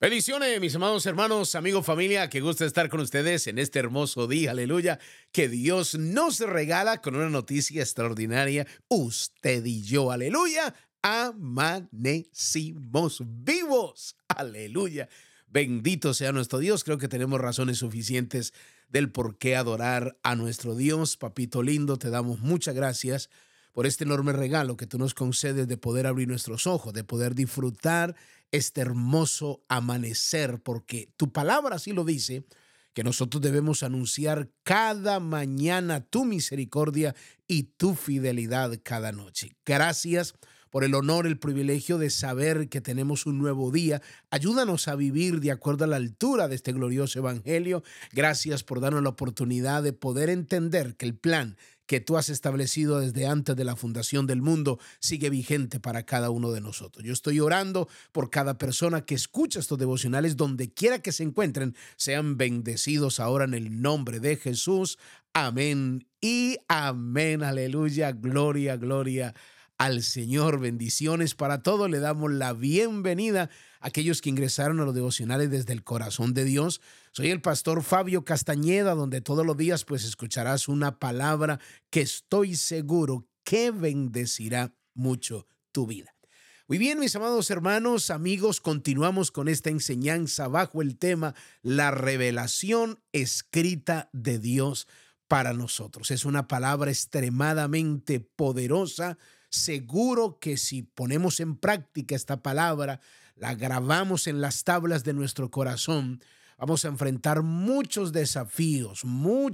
Bendiciones, mis amados hermanos, amigos, familia, que gusta estar con ustedes en este hermoso día, aleluya, que Dios nos regala con una noticia extraordinaria, usted y yo, aleluya, amanecimos vivos, aleluya, bendito sea nuestro Dios. Creo que tenemos razones suficientes del por qué adorar a nuestro Dios. Papito lindo, te damos muchas gracias por este enorme regalo que tú nos concedes de poder abrir nuestros ojos, de poder disfrutar este hermoso amanecer, porque tu palabra así lo dice, que nosotros debemos anunciar cada mañana tu misericordia y tu fidelidad cada noche. Gracias por el honor, el privilegio de saber que tenemos un nuevo día. Ayúdanos a vivir de acuerdo a la altura de este glorioso evangelio. Gracias por darnos la oportunidad de poder entender que el plan que tú has establecido desde antes de la fundación del mundo sigue vigente para cada uno de nosotros. Yo estoy orando por cada persona que escucha estos devocionales, donde quiera que se encuentren, sean bendecidos ahora en el nombre de Jesús. Amén y amén. Aleluya. Gloria, gloria al Señor. Bendiciones para todos. Le damos la bienvenida a aquellos que ingresaron a los devocionales desde el corazón de Dios. Soy el pastor Fabio Castañeda, donde todos los días pues escucharás una palabra que estoy seguro que bendecirá mucho tu vida. Muy bien, mis amados hermanos, amigos, continuamos con esta enseñanza bajo el tema la revelación escrita de Dios para nosotros. Es una palabra extremadamente poderosa. Seguro que si ponemos en práctica esta palabra, la grabamos en las tablas de nuestro corazón, vamos a enfrentar muchos desafíos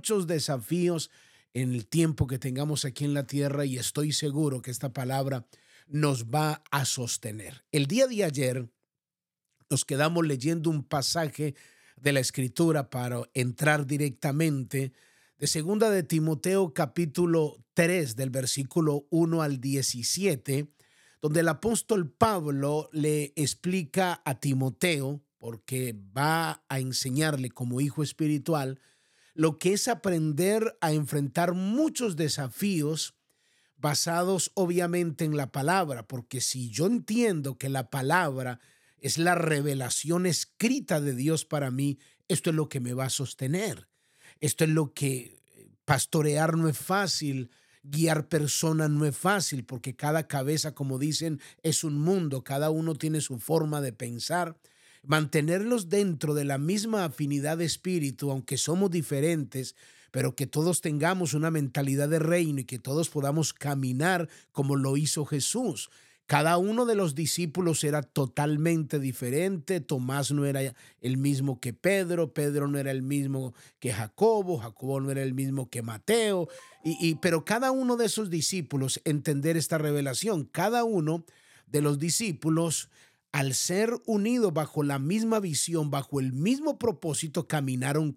en el tiempo que tengamos aquí en la tierra, y estoy seguro que esta palabra nos va a sostener. El día de ayer nos quedamos leyendo un pasaje de la Escritura para entrar directamente de segunda de Timoteo capítulo 3 del versículo 1 al 17, donde el apóstol Pablo le explica a Timoteo, porque va a enseñarle como hijo espiritual, lo que es aprender a enfrentar muchos desafíos basados obviamente en la palabra, porque si yo entiendo que la palabra es la revelación escrita de Dios para mí, esto es lo que me va a sostener. Esto es lo que pastorear no es fácil, guiar personas no es fácil, porque cada cabeza, como dicen, es un mundo, cada uno tiene su forma de pensar. Mantenerlos dentro de la misma afinidad de espíritu, aunque somos diferentes, pero que todos tengamos una mentalidad de reino y que todos podamos caminar como lo hizo Jesús. Cada uno de los discípulos era totalmente diferente. Tomás no era el mismo que Pedro, Pedro no era el mismo que Jacobo, Jacobo no era el mismo que Mateo, pero cada uno de esos discípulos, entender esta revelación, cada uno de los discípulos, al ser unidos bajo la misma visión, bajo el mismo propósito, caminaron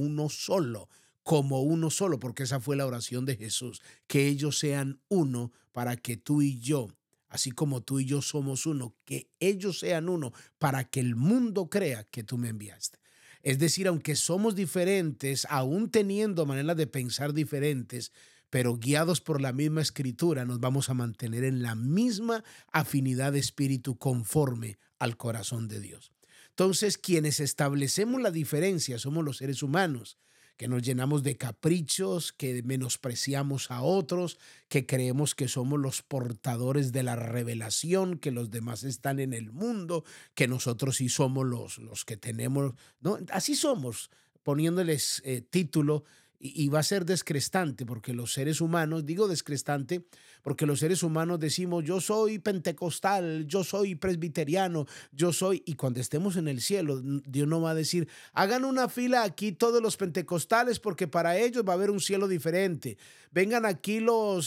como uno solo, porque esa fue la oración de Jesús, que ellos sean uno para que tú y yo, así como tú y yo somos uno, que ellos sean uno para que el mundo crea que tú me enviaste. Es decir, aunque somos diferentes, aún teniendo maneras de pensar diferentes, pero guiados por la misma escritura, nos vamos a mantener en la misma afinidad de espíritu conforme al corazón de Dios. Entonces, quienes establecemos la diferencia somos los seres humanos, que nos llenamos de caprichos, que menospreciamos a otros, que creemos que somos los portadores de la revelación, que los demás están en el mundo, que nosotros sí somos los que tenemos, ¿no? Así somos, poniéndoles título. Y va a ser descrestante, porque los seres humanos, digo descrestante, porque los seres humanos decimos, yo soy pentecostal, yo soy presbiteriano, y cuando estemos en el cielo, Dios no va a decir, hagan una fila aquí todos los pentecostales, porque para ellos va a haber un cielo diferente. Vengan aquí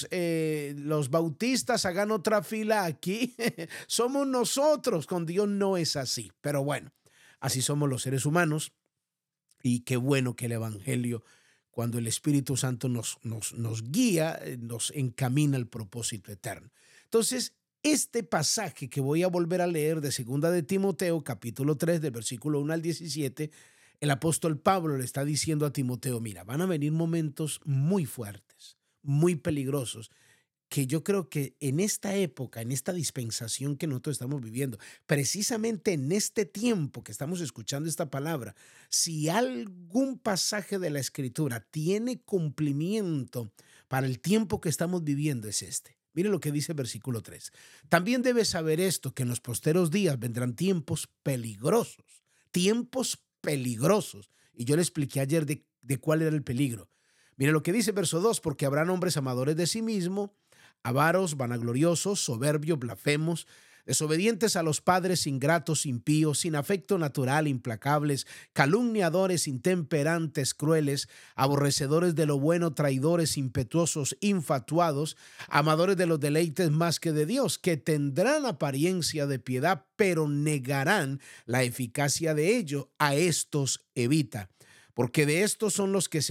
los bautistas, hagan otra fila aquí. Somos nosotros, con Dios no es así. Pero bueno, así somos los seres humanos, y qué bueno que el evangelio, cuando el Espíritu Santo nos guía, nos encamina al propósito eterno. Entonces, este pasaje que voy a volver a leer de segunda de Timoteo, capítulo 3, del versículo 1 al 17, el apóstol Pablo le está diciendo a Timoteo, mira, van a venir momentos muy fuertes, muy peligrosos. que yo creo que en esta época, en esta dispensación que nosotros estamos viviendo, precisamente en este tiempo que estamos escuchando esta palabra, si algún pasaje de la Escritura tiene cumplimiento para el tiempo que estamos viviendo, es este. Mire lo que dice el versículo 3. También debes saber esto, que en los posteros días vendrán tiempos peligrosos, tiempos peligrosos. Y yo le expliqué ayer de cuál era el peligro. Mire lo que dice verso 2, porque habrán hombres amadores de sí mismos, avaros, vanagloriosos, soberbios, blasfemos, desobedientes a los padres, ingratos, impíos, sin afecto natural, implacables, calumniadores, intemperantes, crueles, aborrecedores de lo bueno, traidores, impetuosos, infatuados, amadores de los deleites más que de Dios, que tendrán apariencia de piedad, pero negarán la eficacia de ello. A estos evita. Porque estos son los que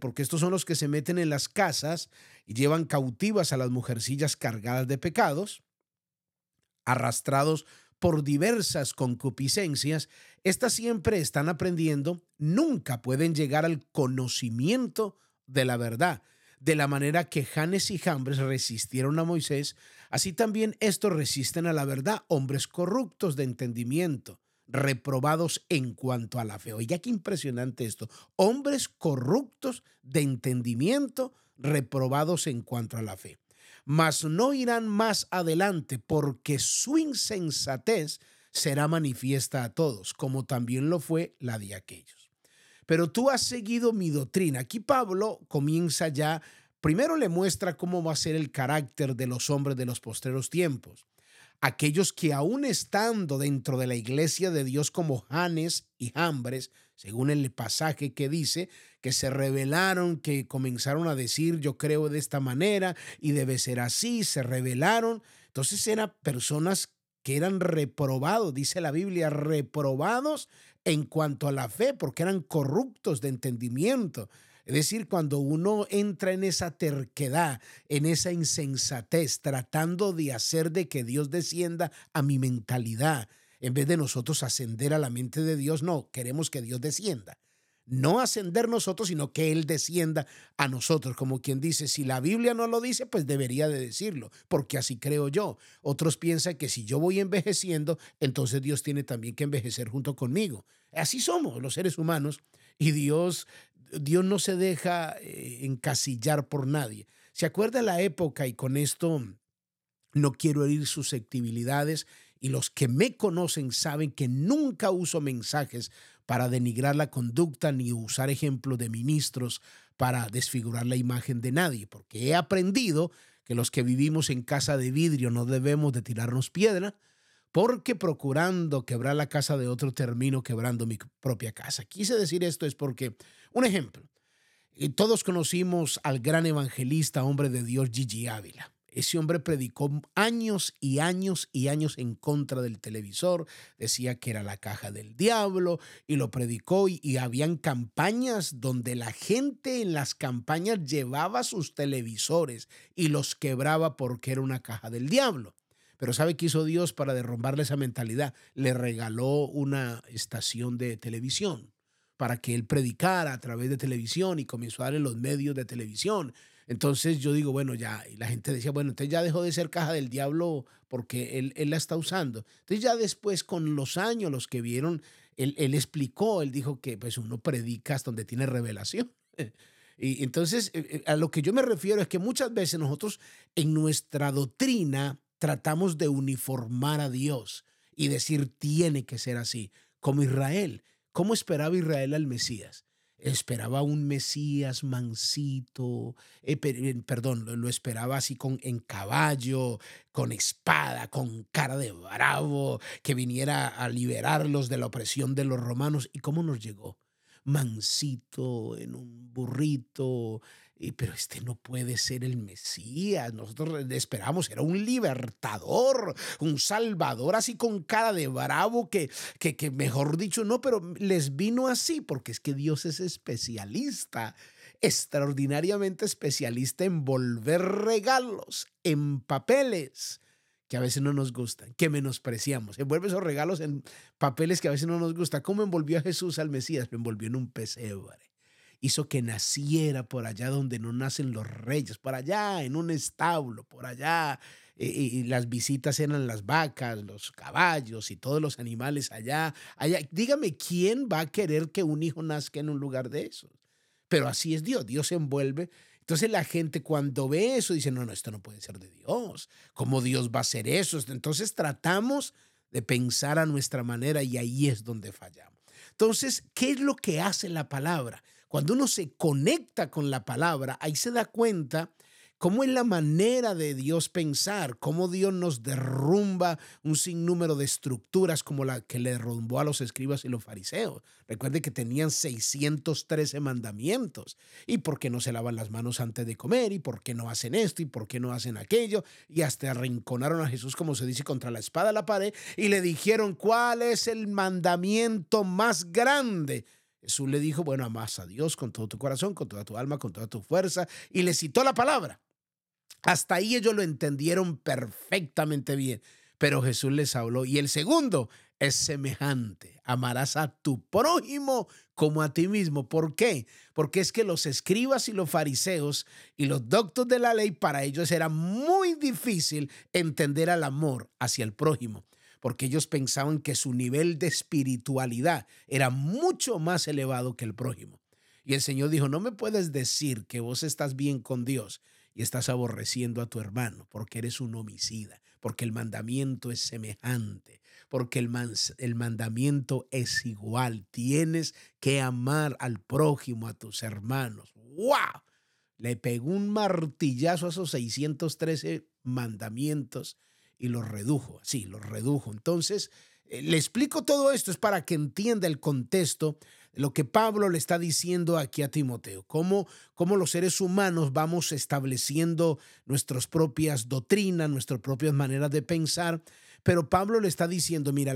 se meten en las casas y llevan cautivas a las mujercillas cargadas de pecados, arrastrados por diversas concupiscencias. Estas siempre están aprendiendo, nunca pueden llegar al conocimiento de la verdad. De la manera que Janes y Jambres resistieron a Moisés, así también estos resisten a la verdad, hombres corruptos de entendimiento, reprobados en cuanto a la fe. Oiga, qué impresionante esto. Hombres corruptos de entendimiento, reprobados en cuanto a la fe. Mas no irán más adelante, porque su insensatez será manifiesta a todos, como también lo fue la de aquellos. Pero tú has seguido mi doctrina. Aquí Pablo comienza ya, primero le muestra cómo va a ser el carácter de los hombres de los postreros tiempos. Aquellos que aún estando dentro de la iglesia de Dios como Janes y Jambres, según el pasaje que dice, que se rebelaron, que comenzaron a decir yo creo de esta manera y debe ser así, se rebelaron. Entonces eran personas que eran reprobados, dice la Biblia, reprobados en cuanto a la fe, porque eran corruptos de entendimiento. Es decir, cuando uno entra en esa terquedad, en esa insensatez, tratando de hacer de que Dios descienda a mi mentalidad, en vez de nosotros ascender a la mente de Dios, no, queremos que Dios descienda. No ascender nosotros, sino que Él descienda a nosotros. Como quien dice, si la Biblia no lo dice, pues debería de decirlo, porque así creo yo. Otros piensan que si yo voy envejeciendo, entonces Dios tiene también que envejecer junto conmigo. Así somos los seres humanos y Dios no se deja encasillar por nadie. ¿Se acuerda la época? Y con esto no quiero herir susceptibilidades, y los que me conocen saben que nunca uso mensajes para denigrar la conducta ni usar ejemplos de ministros para desfigurar la imagen de nadie, porque he aprendido que los que vivimos en casa de vidrio no debemos de tirarnos piedra, porque procurando quebrar la casa de otro termino quebrando mi propia casa. Quise decir esto es porque, un ejemplo, y todos conocimos al gran evangelista, hombre de Dios, Gigi Ávila. Ese hombre predicó años y años y años en contra del televisor, decía que era la caja del diablo y lo predicó y habían campañas donde la gente en las campañas llevaba sus televisores y los quebraba porque era una caja del diablo. Pero ¿sabe qué hizo Dios para derrumbarle esa mentalidad? Le regaló una estación de televisión para que él predicara a través de televisión y comenzó a darle los medios de televisión. Entonces yo digo, bueno, ya, y la gente decía, bueno, entonces ya dejó de ser caja del diablo porque él la está usando. Entonces ya después, con los años, los que vieron, él explicó, él dijo que pues uno predica hasta donde tiene revelación. Y entonces, a lo que yo me refiero es que muchas veces nosotros en nuestra doctrina tratamos de uniformar a Dios y decir tiene que ser así, como Israel. ¿Cómo esperaba Israel al Mesías? Esperaba un Mesías mansito, perdón, lo esperaba así en caballo, con espada, con cara de bravo, que viniera a liberarlos de la opresión de los romanos. ¿Y cómo nos llegó? Mansito, en un burrito, pero este no puede ser el Mesías. Nosotros le esperamos, era un libertador, un salvador, así con cara de bravo, que mejor dicho, no, pero les vino así, porque es que Dios es especialista, extraordinariamente especialista en volver regalos en papeles que a veces no nos gustan, que menospreciamos. Envuelve esos regalos en papeles que a veces no nos gustan. ¿Cómo envolvió a Jesús al Mesías? Lo envolvió en un pesebre. hizo que naciera por allá donde no nacen los reyes, por allá en un establo, por allá. Y las visitas eran las vacas, los caballos y todos los animales allá, allá. Dígame, ¿quién va a querer que un hijo nazca en un lugar de esos? Pero así es Dios, Dios se envuelve. Entonces la gente cuando ve eso dice, no, no, esto no puede ser de Dios. ¿Cómo Dios va a hacer eso? Entonces tratamos de pensar a nuestra manera y ahí es donde fallamos. Entonces, ¿qué es lo que hace la palabra? Cuando uno se conecta con la palabra, ahí se da cuenta cómo es la manera de Dios pensar, cómo Dios nos derrumba un sinnúmero de estructuras como la que le derrumbó a los escribas y los fariseos. Recuerde que tenían 613 mandamientos. ¿Y por qué no se lavan las manos antes de comer? ¿Y por qué no hacen esto? ¿Y por qué no hacen aquello? Y hasta arrinconaron a Jesús, como se dice, contra la espada a la pared y le dijeron, ¿cuál es el mandamiento más grande? Jesús le dijo, bueno, amas a Dios con todo tu corazón, con toda tu alma, con toda tu fuerza, y le citó la palabra. Hasta ahí ellos lo entendieron perfectamente bien, pero Jesús les habló. Y el segundo es semejante. Amarás a tu prójimo como a ti mismo. ¿Por qué? Porque es que los escribas y los fariseos y los doctos de la ley, para ellos era muy difícil entender al amor hacia el prójimo, porque ellos pensaban que su nivel de espiritualidad era mucho más elevado que el prójimo. Y el Señor dijo, no me puedes decir que vos estás bien con Dios y estás aborreciendo a tu hermano porque eres un homicida, porque el mandamiento es semejante, porque el mandamiento es igual. Tienes que amar al prójimo, a tus hermanos. ¡Wow! Le pegó un martillazo a esos 613 mandamientos y los redujo. Sí, los redujo. Entonces, le explico todo esto, es para que entienda el contexto de lo que Pablo le está diciendo aquí a Timoteo, cómo los seres humanos vamos estableciendo nuestras propias doctrinas, nuestras propias maneras de pensar, pero Pablo le está diciendo, mira,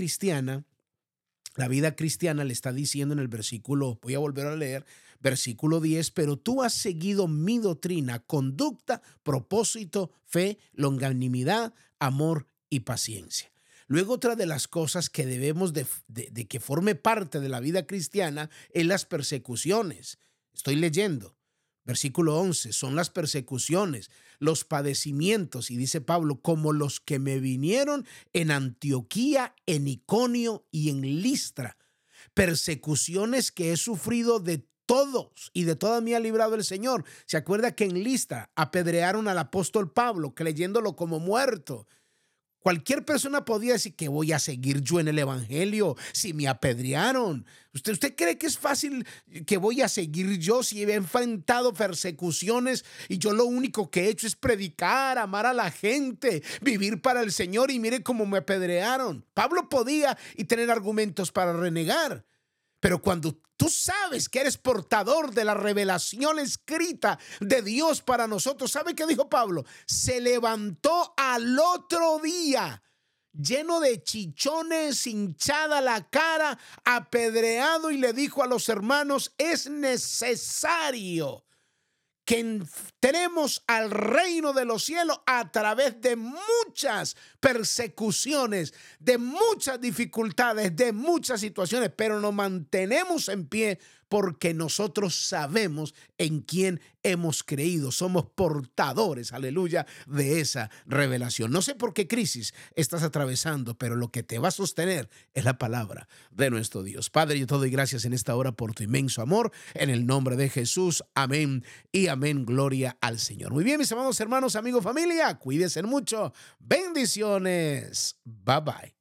la vida cristiana le está diciendo en el versículo, voy a volver a leer, versículo 10, pero tú has seguido mi doctrina, conducta, propósito, fe, longanimidad, amor y paciencia. Luego, otra de las cosas que debemos de que forme parte de la vida cristiana es las persecuciones. Estoy leyendo. Versículo 11, son las persecuciones, los padecimientos, y dice Pablo, como los que me vinieron en Antioquía, en Iconio y en Listra. Persecuciones que he sufrido de todos y de toda mí ha librado el Señor. ¿Se acuerda que en Listra apedrearon al apóstol Pablo, creyéndolo como muerto? Cualquier persona podía decir que voy a seguir yo en el evangelio si me apedrearon. ¿Usted cree que es fácil que voy a seguir yo si he enfrentado persecuciones y yo lo único que he hecho es predicar, amar a la gente, vivir para el Señor y mire cómo me apedrearon? Pablo podía y tener argumentos para renegar. Pero cuando tú sabes que eres portador de la revelación escrita de Dios para nosotros, ¿sabe qué dijo Pablo? Se levantó al otro día, lleno de chichones, hinchada la cara, apedreado, y le dijo a los hermanos, es necesario que entremos al reino de los cielos a través de muchas persecuciones, de muchas dificultades, de muchas situaciones, pero nos mantenemos en pie porque nosotros sabemos en quién hemos creído. Somos portadores, aleluya, de esa revelación. No sé por qué crisis estás atravesando, pero lo que te va a sostener es la palabra de nuestro Dios. Padre, yo te doy gracias en esta hora por tu inmenso amor. En el nombre de Jesús, amén y amén. Gloria al Señor. Muy bien, mis amados hermanos, amigos, familia, cuídense mucho. Bendiciones. Bye bye.